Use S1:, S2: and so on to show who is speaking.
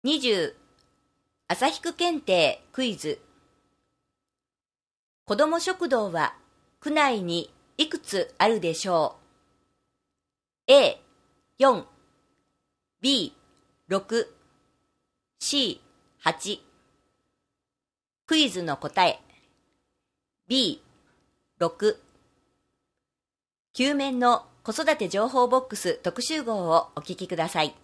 S1: 20朝日区検定クイズ。子ども食堂は区内にいくつあるでしょう？ A4、B6、C8。クイズの答え B6。9面の子育て情報ボックス特集号をお聞きください。